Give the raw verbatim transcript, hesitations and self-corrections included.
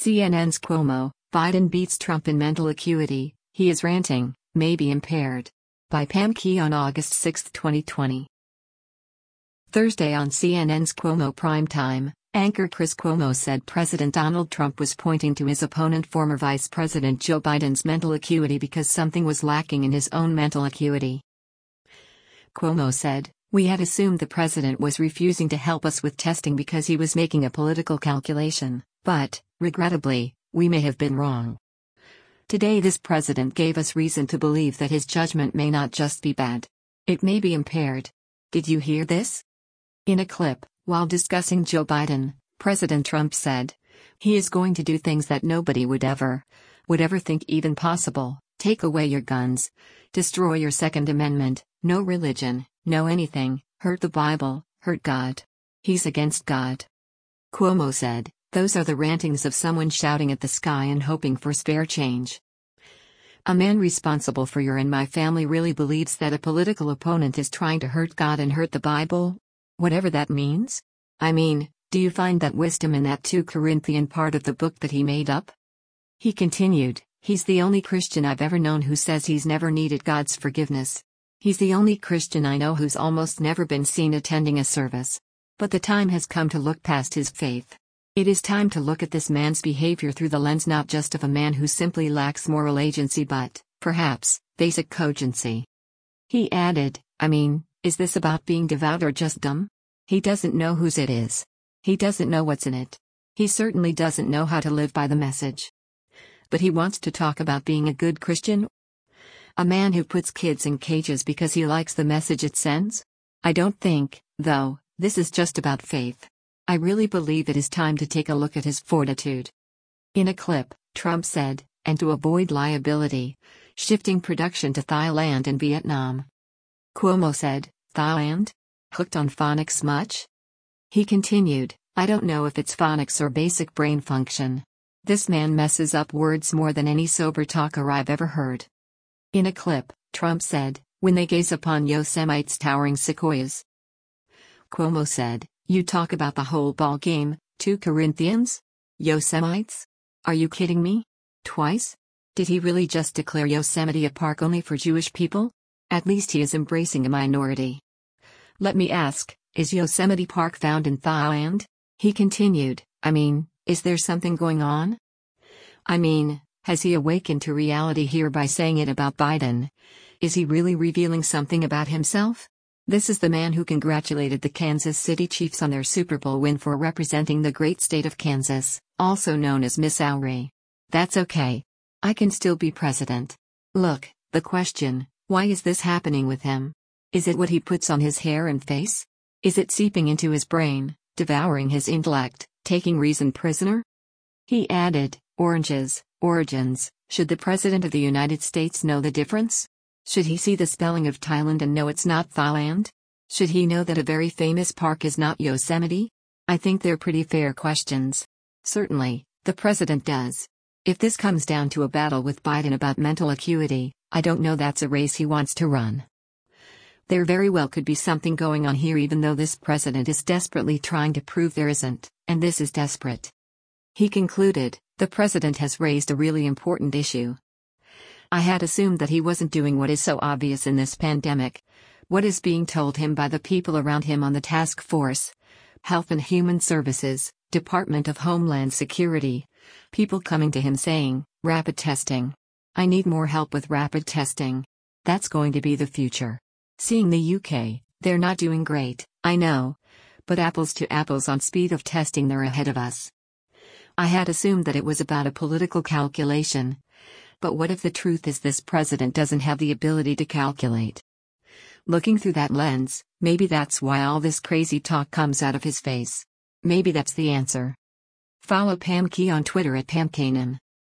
C N N's Cuomo, Biden beats Trump in mental acuity, he is ranting, maybe impaired. By Pam Key on August sixth twenty twenty. Thursday on C N N's Cuomo Primetime, anchor Chris Cuomo said President Donald Trump was pointing to his opponent former Vice President Joe Biden's mental acuity because something was lacking in his own mental acuity. Cuomo said, "We had assumed the president was refusing to help us with testing because he was making a political calculation, but, regrettably, we may have been wrong. Today this president gave us reason to believe that his judgment may not just be bad. It may be impaired. Did you hear this?" In a clip, while discussing Joe Biden, President Trump said, "He is going to do things that nobody would ever, would ever think even possible, take away your guns, destroy your Second Amendment, no religion, no anything, hurt the Bible, hurt God. He's against God." Cuomo said, "Those are the rantings of someone shouting at the sky and hoping for spare change. A man responsible for your and my family really believes that a political opponent is trying to hurt God and hurt the Bible? Whatever that means? I mean, do you find that wisdom in that Second Corinthians part of the book that he made up?" He continued, "He's the only Christian I've ever known who says he's never needed God's forgiveness. He's the only Christian I know who's almost never been seen attending a service. But the time has come to look past his faith. It is time to look at this man's behavior through the lens not just of a man who simply lacks moral agency but, perhaps, basic cogency." He added, "I mean, is this about being devout or just dumb? He doesn't know whose it is. He doesn't know what's in it. He certainly doesn't know how to live by the message. But he wants to talk about being a good Christian? A man who puts kids in cages because he likes the message it sends? I don't think, though, this is just about faith. I really believe it is time to take a look at his fortitude." In a clip, Trump said, "And to avoid liability, shifting production to Thailand and Vietnam." Cuomo said, "Thailand? Hooked on phonics much?" He continued, "I don't know if it's phonics or basic brain function. This man messes up words more than any sober talker I've ever heard." In a clip, Trump said, "When they gaze upon Yosemite's towering sequoias." Cuomo said, "You talk about the whole ball game, Second Corinthians? Yosemites? Are you kidding me? Twice? Did he really just declare Yosemite a park only for Jewish people? At least he is embracing a minority. Let me ask, is Yosemite Park found in Thailand?" He continued, "I mean, is there something going on? I mean, has he awakened to reality here by saying it about Biden? Is he really revealing something about himself? This is the man who congratulated the Kansas City Chiefs on their Super Bowl win for representing the great state of Kansas, also known as Missouri. That's okay. I can still be president. Look, the question, why is this happening with him? Is it what he puts on his hair and face? Is it seeping into his brain, devouring his intellect, taking reason prisoner?" He added, "Oranges, origins, should the President of the United States know the difference? Should he see the spelling of Thailand and know it's not Thailand? Should he know that a very famous park is not Yosemite? I think they're pretty fair questions. Certainly, the President does. If this comes down to a battle with Biden about mental acuity, I don't know that's a race he wants to run. There very well could be something going on here even though this president is desperately trying to prove there isn't, and this is desperate." He concluded, "The president has raised a really important issue. I had assumed that he wasn't doing what is so obvious in this pandemic, what is being told him by the people around him on the task force, Health and Human Services, Department of Homeland Security, people coming to him saying, rapid testing. I need more help with rapid testing. That's going to be the future. Seeing the U K, they're not doing great, I know. But apples to apples on speed of testing, they're ahead of us. I had assumed that it was about a political calculation. But what if the truth is this president doesn't have the ability to calculate? Looking through that lens, maybe that's why all this crazy talk comes out of his face. Maybe that's the answer." Follow Pam Key on Twitter at Pam Kanan.